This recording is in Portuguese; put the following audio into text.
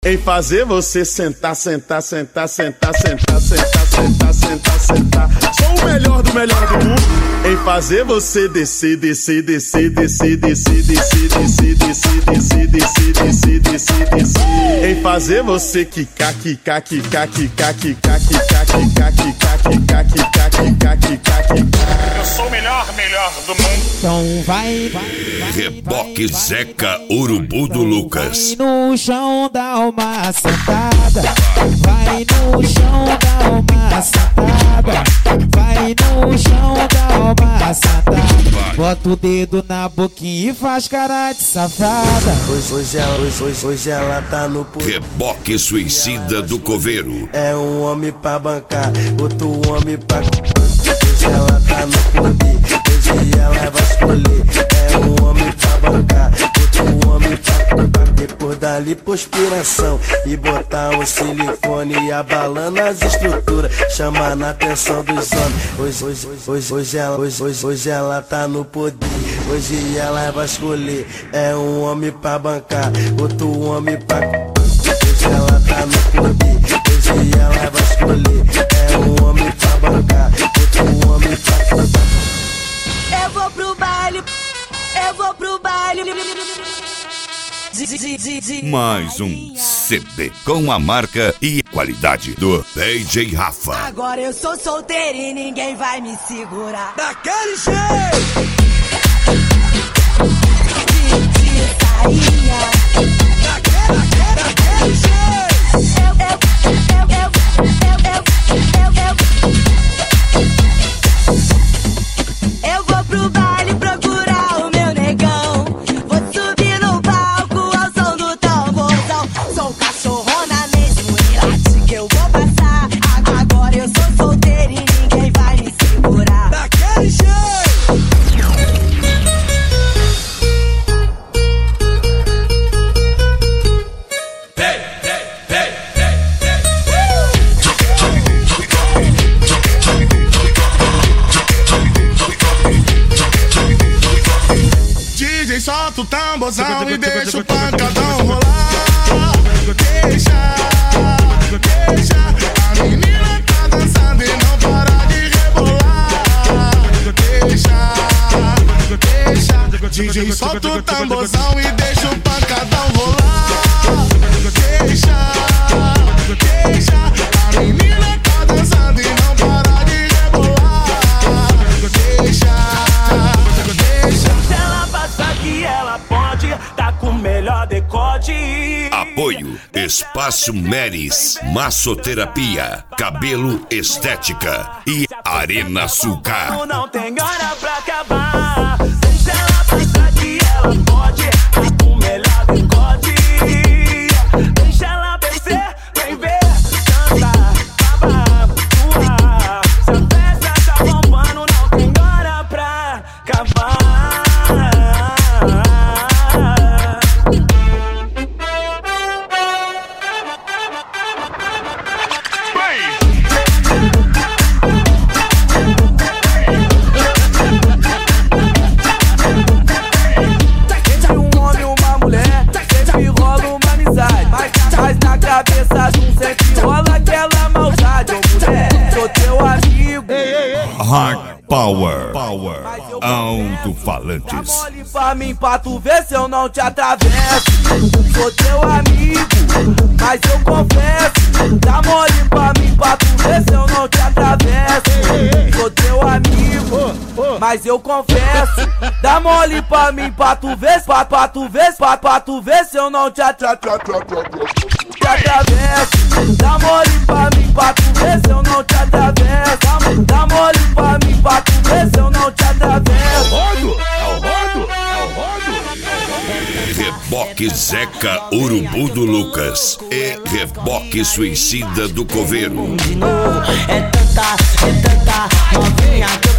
Em fazer você sentar, sentar, sentar, sentar, sentar, sentar, sentar, sentar, sentar. Sou o melhor do mundo. Em fazer você descer, descer, descer, descer, descer, descer, descer, descer, descer, descer, descer, descer, descer. Em fazer você quicar, quicar, quicar, quicar, quicar, quicar, quicar, quicar, quicar, quicar, quicar, quicar, quicar. Eu sou o melhor do mundo. Então vai. Reboque Zeca Urubu do Lucas. Vai no chão, dá uma sentada. Vai no chão, dá uma sentada. Vai no chão, dá uma sentada. Bota o dedo na boquinha e faz cara de safada. Hoje ela tá no poder. Reboque Suicida do Coveiro. É um homem pra bancar, outro homem pra... Hoje ela tá no poder, hoje ela vai escolher. É um homem pra bancar, outro homem pra bancar. Depois da lipoaspiração e botar um silicone abalando as estruturas, chamando a atenção dos homens. Hoje ela tá no poder, hoje ela vai escolher. É um homem pra bancar, outro homem pra... Hoje ela tá no poder, hoje ela vai escolher. É um homem pra bancar, outro homem pra bancar. Eu vou pro baile. Mais um CD com a marca e qualidade do DJ Rafa. Agora eu sou solteira e ninguém vai me segurar. Daquele jeito. De sainha. Daquele jeito. Eu vou pro baile procurar o meu negão. Vou subir no palco ao som do tamborzão. Sou cachorrona mesmo e late que eu vou passar. Agora eu sou solteira e ninguém vai me segurar. Daquele jeito. Solta o tamborzão e deixa o pancadão rolar. Deixa, a menina tá dançando e não para de rebolar. Deixa, DJ solta o tamborzão e deixa o pancadão rolar. Deixa, a menina tá dançando e não para de rebolar. Deixa. Que ela pode tá com o melhor decote. Apoio Espaço Meris, Massoterapia, Cabelo Estética e Arena Sucar. Não tem hora pra acabar. Deixa ela passar que ela pode tá com o melhor decote. Deixa ela descer, vem ver, dançar, babar, voar. Se a festa tá bombando, não tem hora pra acabar. Hard Power, Alto-falantes. Dá mole pra mim pra tu ver se eu não te atravesso. Sou teu amigo, mas eu confesso. Dá mole pra mim pra tu ver se eu não te atravesso. Sou teu amigo, mas eu confesso. Dá mole pra mim pra tu ver, pra tu ver se eu não te atravesso. Dá mole pra mim pra tu ver se eu não te atravesso. Dá mole pra mim pra tu ver se eu não te atravesso. Reboque Zeca Urubu do Lucas e Reboque Suicida do Coveiro. É tanta novinha que